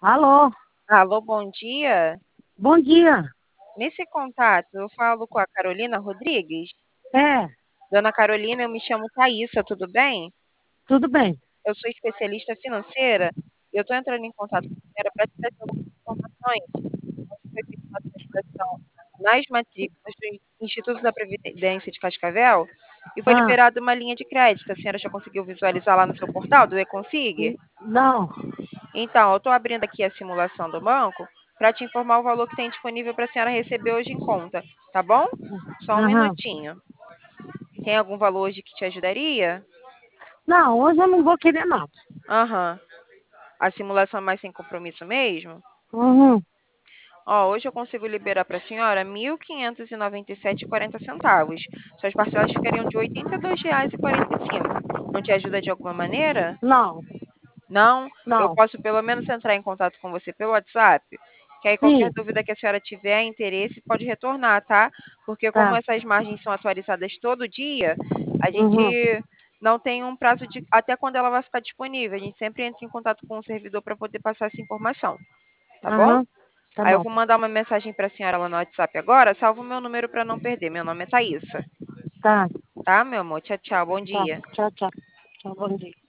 Alô, Alô, bom dia. bom dia. Nesse contato, eu falo com a Carolina Rodrigues. É, Dona Carolina, eu me chamo Thaísa, tudo bem? tudo bem. Eu sou especialista financeira e eu estou entrando em contato com a senhora para te trazer algumas informações. Onde foi feita uma atualização nas matrículas do Instituto da Previdência de Cascavel e foi Ah, liberada uma linha de crédito. A senhora já conseguiu visualizar lá no seu portal do e-Consig? não, Então, eu estou abrindo aqui a simulação do banco para te informar o valor que tem disponível para a senhora receber hoje em conta, tá bom? Só um aham. minutinho. Tem algum valor hoje que te ajudaria? Não, hoje eu não vou querer nada. Aham. A simulação é mais sem compromisso mesmo? Uhum. Ó, hoje eu consigo liberar para a senhora R$ 1.597,40. Suas parcelas ficariam de R$ 82,45. Não te ajuda de alguma maneira? Não, Não, eu não. posso pelo menos entrar em contato com você pelo WhatsApp, que aí qualquer Sim, dúvida que a senhora tiver, interesse, pode retornar, tá? Porque como tá. essas margens são atualizadas todo dia, a Uhum. gente não tem um prazo de até quando ela vai ficar disponível. A gente sempre entra em contato com o servidor para poder passar essa informação, tá bom? Aham, tá Aí eu bom. vou mandar uma mensagem para a senhora lá no WhatsApp agora. Salva o meu número para não perder. Meu nome é Thaísa, Tá, tá, meu amor? Tchau, tchau. Bom tá. dia. Tchau, tchau. Tchau, bom dia.